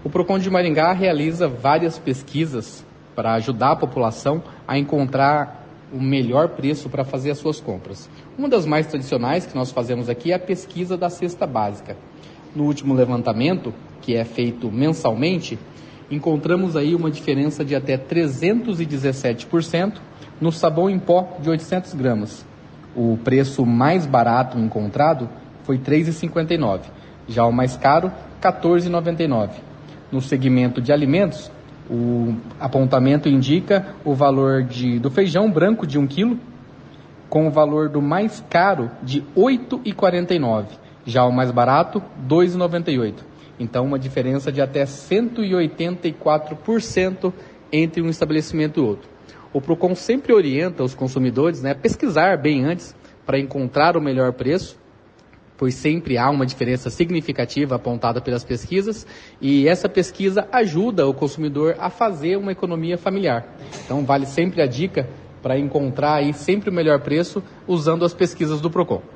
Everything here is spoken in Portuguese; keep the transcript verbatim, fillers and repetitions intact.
O Procon de Maringá realiza várias pesquisas para ajudar a população a encontrar o melhor preço para fazer as suas compras. Uma das mais tradicionais que nós fazemos aqui é a pesquisa da cesta básica. No último levantamento, que é feito mensalmente, encontramos aí uma diferença de até trezentos e dezessete por cento no sabão em pó de oitocentos gramas. O preço mais barato encontrado foi três reais e cinquenta e nove centavos, já o mais caro, quatorze reais e noventa e nove centavos. No segmento de alimentos, o apontamento indica o valor de, do feijão branco de um quilo, com o valor do mais caro de oito reais e quarenta e nove centavos, já o mais barato, dois reais e noventa e oito centavos. Então, uma diferença de até cento e oitenta e quatro por cento entre um estabelecimento e outro. O Procon sempre orienta os consumidores, né, a pesquisar bem antes para encontrar o melhor preço, pois sempre há uma diferença significativa apontada pelas pesquisas, e essa pesquisa ajuda o consumidor a fazer uma economia familiar. Então, vale sempre a dica para encontrar aí sempre o melhor preço usando as pesquisas do Procon.